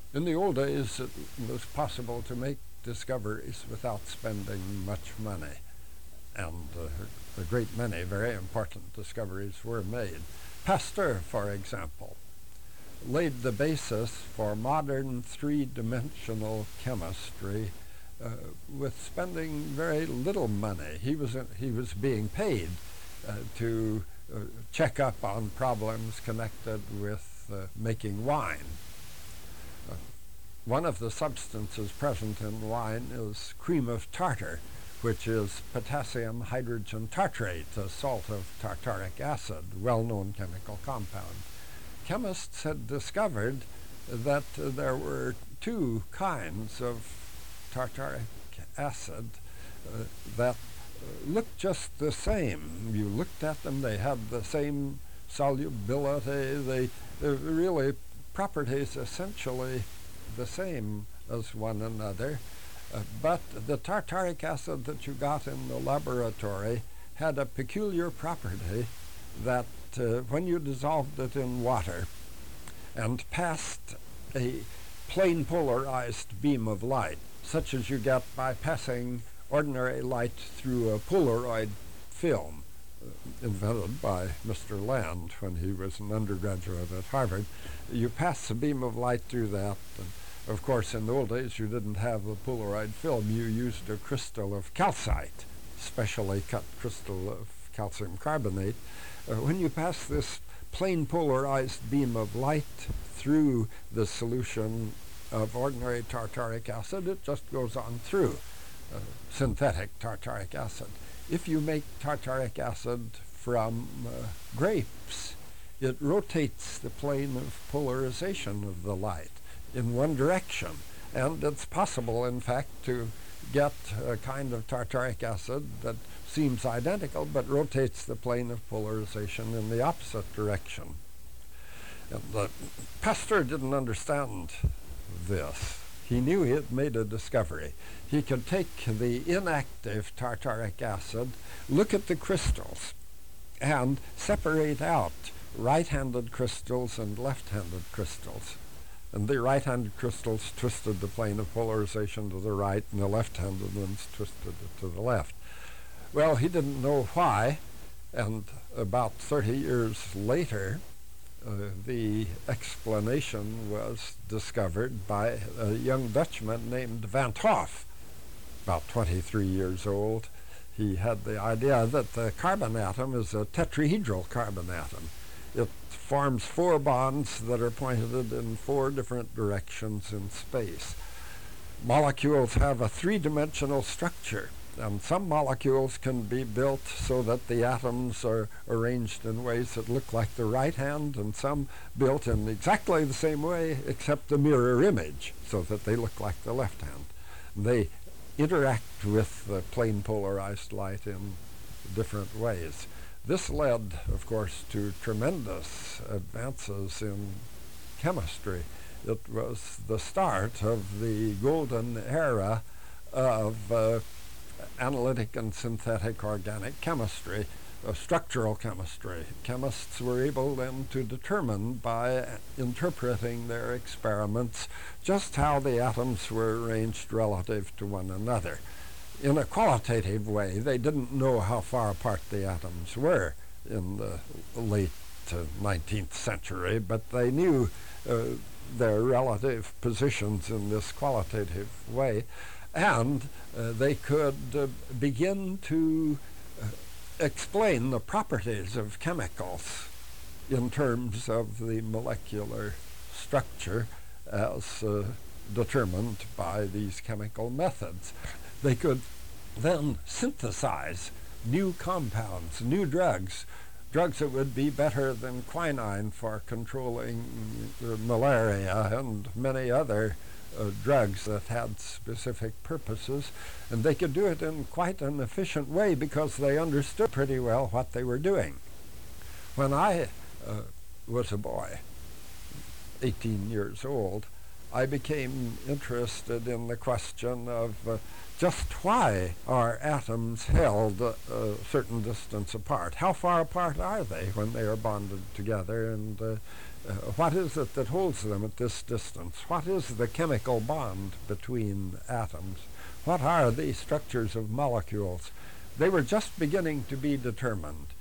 In the old days, it was possible to make discoveries without spending much money, and a great many very important discoveries were made. Pasteur, for example, laid the basis for modern three-dimensional chemistry with spending very little money. He was being paid to check up on problems connected with making wine. Uh, One of the substances present in wine is cream of tartar, which is potassium hydrogen tartrate, a salt of tartaric acid, well-known chemical compound. Chemists had discovered that there were two kinds of tartaric acid that looked just the same. You looked at them, they had the same solubility, they really properties essentially the same as one another. But the tartaric acid that you got in the laboratory had a peculiar property that when you dissolved it in water and passed a plane polarized beam of light, such as you get by passing ordinary light through a Polaroid film invented by Mr. Land when he was an undergraduate at Harvard. You pass a beam of light through that, and of course in the old days you didn't have a Polaroid film, you used a crystal of calcite, specially cut crystal of calcium carbonate. When you pass this plane polarized beam of light through the solution of ordinary tartaric acid, it just goes on through synthetic tartaric acid. If you make tartaric acid from grapes, it rotates the plane of polarization of the light in one direction. And it's possible, in fact, to get a kind of tartaric acid that seems identical but rotates the plane of polarization in the opposite direction. And Pasteur didn't understand this. He knew he had made a discovery. He could take the inactive tartaric acid, look at the crystals, and separate out right-handed crystals and left-handed crystals. And the right-handed crystals twisted the plane of polarization to the right, and the left-handed ones twisted it to the left. Well, he didn't know why, and about 30 years later, the explanation was discovered by a young Dutchman named Van 't Hoff, about 23 years old. He had the idea that the carbon atom is a tetrahedral carbon atom. It forms four bonds that are pointed in four different directions in space. Molecules have a three-dimensional structure, and some molecules can be built so that the atoms are arranged in ways that look like the right hand, and some built in exactly the same way except a mirror image so that they look like the left hand. They interact with the plane polarized light in different ways. This led, of course, to tremendous advances in chemistry. It was the start of the golden era of analytic and synthetic organic chemistry, structural chemistry. Chemists were able then to determine by interpreting their experiments just how the atoms were arranged relative to one another. In a qualitative way, they didn't know how far apart the atoms were in the late 19th century, but they knew their relative positions in this qualitative way, and they could begin to explain the properties of chemicals in terms of the molecular structure as determined by these chemical methods. They could then synthesize new compounds, new drugs that would be better than quinine for controlling malaria and many other drugs that had specific purposes. And they could do it in quite an efficient way because they understood pretty well what they were doing. When I was a boy, 18 years old, I became interested in the question of just why are atoms held a certain distance apart? How far apart are they when they are bonded together? And what is it that holds them at this distance? What is the chemical bond between atoms? What are the structures of molecules? They were just beginning to be determined.